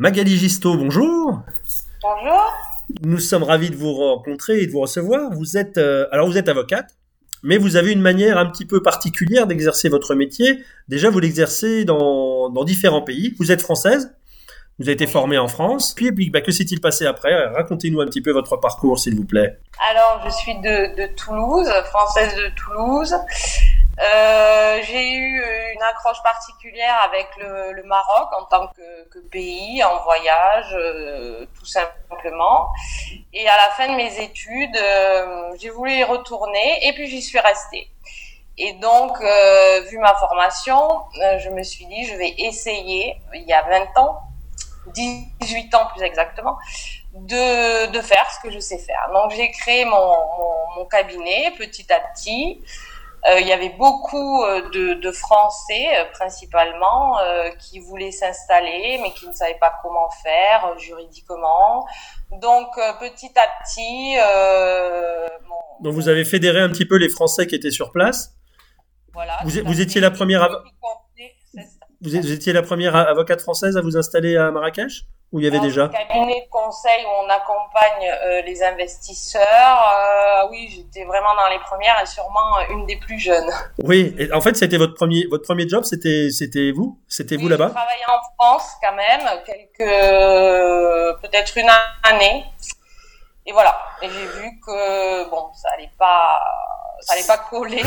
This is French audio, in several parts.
Magali Gisto, bonjour. Bonjour. Nous sommes ravis de vous rencontrer et de vous recevoir. Vous êtes avocate, mais vous avez une manière un petit peu particulière d'exercer votre métier. Déjà, vous l'exercez dans différents pays. Vous êtes française, vous avez été Oui. formée en France. Que s'est-il passé après? Racontez-nous un petit peu votre parcours, s'il vous plaît. Alors, je suis de Toulouse, française de Toulouse. J'ai eu une accroche particulière avec le Maroc en tant que pays, en voyage, tout simplement. Et à la fin de mes études, j'ai voulu y retourner et puis j'y suis restée. Et donc, vu ma formation, je me suis dit, je vais essayer, il y a 20 ans, 18 ans plus exactement, de faire ce que je sais faire. Donc, j'ai créé mon cabinet petit à petit. Il y avait beaucoup de Français, principalement, qui voulaient s'installer, mais qui ne savaient pas comment faire juridiquement. Donc, petit à petit... Donc, vous avez fédéré un petit peu les Français qui étaient sur place. Voilà, Vous étiez la première, vous étiez la première avocate française à vous installer à Marrakech? Ou il y avait alors, déjà? cabinet de conseil où on accompagne les investisseurs. Oui, j'étais vraiment dans les premières et sûrement une des plus jeunes. Oui, et en fait, c'était votre premier job, c'était vous Oui, j'ai là-bas? travaillé en France quand même, peut-être une année. Et voilà. Et j'ai vu que bon, ça allait pas coller.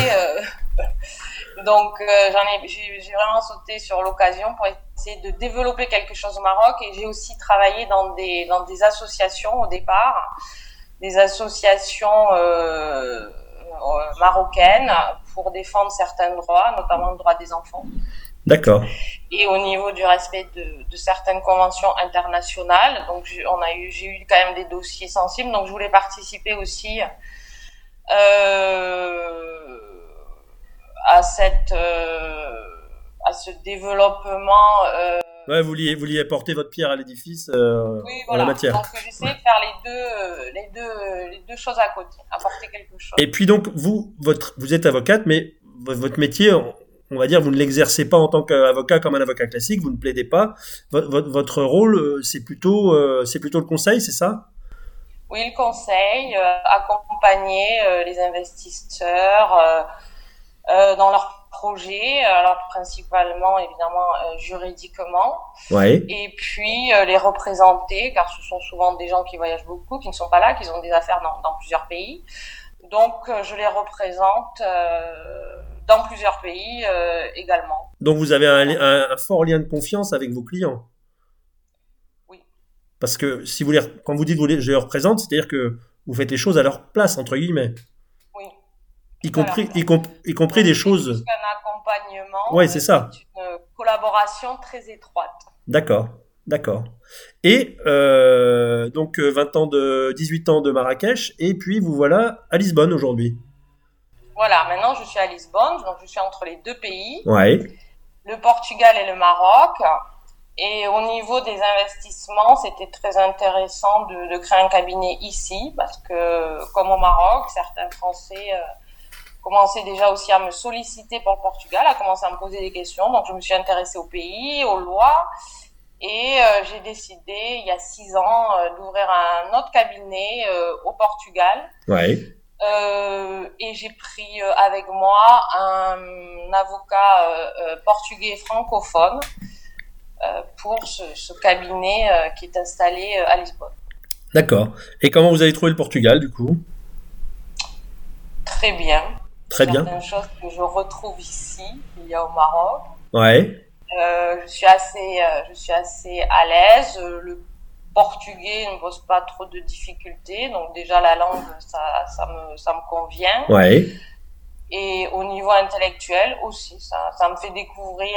Donc j'ai vraiment sauté sur l'occasion pour essayer de développer quelque chose au Maroc. Et j'ai aussi travaillé dans des associations au départ, des associations marocaines pour défendre certains droits, notamment le droit des enfants. D'accord. Et au niveau du respect de certaines conventions internationales. Donc j'ai eu quand même des dossiers sensibles, donc je voulais participer aussi à ce développement. Ouais, vous vouliez apporter votre pierre à l'édifice Oui, en la voilà. matière. Donc j'essaie de faire les deux choses à côté, apporter quelque chose. Et puis donc, vous êtes avocate, mais votre métier, on va dire, vous ne l'exercez pas en tant qu'avocat comme un avocat classique, vous ne plaidez pas. Votre rôle, c'est plutôt le conseil, c'est ça? Oui, le conseil, accompagner les investisseurs dans leurs projets, alors principalement évidemment juridiquement, Ouais. et puis les représenter, car ce sont souvent des gens qui voyagent beaucoup, qui ne sont pas là, qui ont des affaires dans plusieurs pays. Donc je les représente dans plusieurs pays également. Donc vous avez Voilà. un fort lien de confiance avec vos clients. Oui, Parce que si quand vous dites je les représente, c'est-à-dire que vous faites les choses à leur place, entre guillemets. oui, Y tout à leur compris, y, place. comp- y compris Donc des c'est plus choses. qu'un accompagnement, Ouais, c'est c'est ça. une collaboration très étroite. D'accord, d'accord. Et 18 ans de Marrakech, et puis vous voilà à Lisbonne aujourd'hui. Voilà, maintenant je suis à Lisbonne, donc je suis entre les deux pays, Ouais, le Portugal et le Maroc. Et au niveau des investissements, c'était très intéressant de créer un cabinet ici, parce que comme au Maroc, certains Français commençaient déjà aussi à me solliciter pour le Portugal, à commencer à me poser des questions. Donc je me suis intéressée au pays, aux lois, et j'ai décidé il y a 6 ans d'ouvrir un autre cabinet au Portugal. ouais. Et j'ai pris avec moi un avocat portugais francophone pour ce cabinet qui est installé à Lisbonne. D'accord. Et comment vous avez trouvé le Portugal, du coup? Très bien. Très bien. Certaines choses que je retrouve ici, qu'il y a au Maroc. Ouais, Je suis assez à l'aise. Le portugais ne pose pas trop de difficultés, donc déjà la langue, ça me convient. ouais. Et au niveau intellectuel aussi, ça me fait découvrir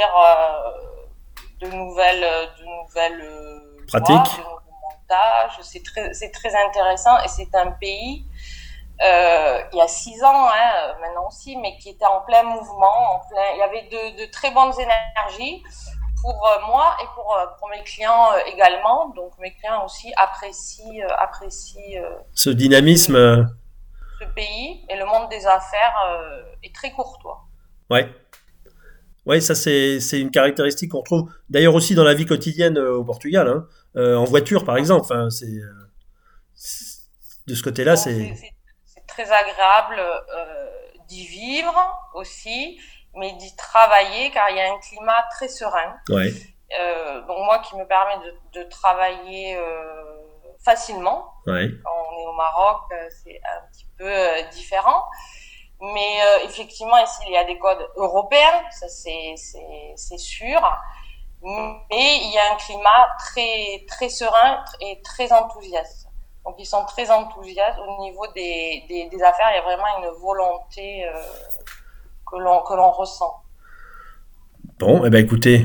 de nouvelles lois, Pratique. de nouveaux montages. C'est très intéressant et c'est un pays il y a 6 ans, hein, maintenant aussi, mais qui était en plein mouvement, il y avait de très bonnes énergies pour moi et pour mes clients également. Donc mes clients aussi apprécient Ce ce, dynamisme. ce pays et le monde des affaires est très courtois. Ouais. Ouais, ça c'est une caractéristique qu'on retrouve d'ailleurs aussi dans la vie quotidienne au Portugal, hein. En voiture par exemple. Enfin, de ce côté-là, Donc c'est c'est très agréable d'y vivre aussi, mais d'y travailler car il y a un climat très serein. ouais, Donc moi qui me permet de travailler facilement. ouais, Quand on est au Maroc, c'est un petit peu différent. Mais effectivement, ici, il y a des codes européens, ça c'est sûr. Mais il y a un climat très très serein et très enthousiaste. Donc ils sont très enthousiastes au niveau des affaires. Il y a vraiment une volonté que l'on ressent. bon, eh ben écoutez,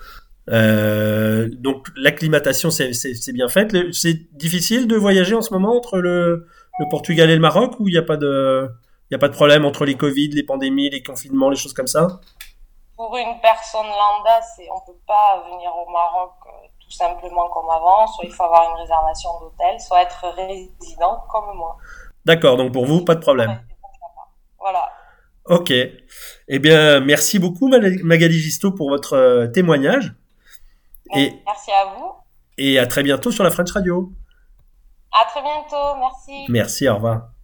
donc l'acclimatation c'est bien faite. C'est difficile de voyager en ce moment entre le Portugal et le Maroc ou il y a pas de problème entre les Covid, les pandémies, les confinements, les choses comme ça? Pour une personne lambda, on peut pas venir au Maroc tout simplement comme avant. Soit il faut avoir une réservation d'hôtel, soit être résident comme moi. D'accord, donc pour vous, pas de problème. Voilà. Ok. Eh bien, merci beaucoup Magali Gisto pour votre témoignage et, Merci à vous. et à très bientôt sur la French Radio. À très bientôt. Merci. Merci, au revoir.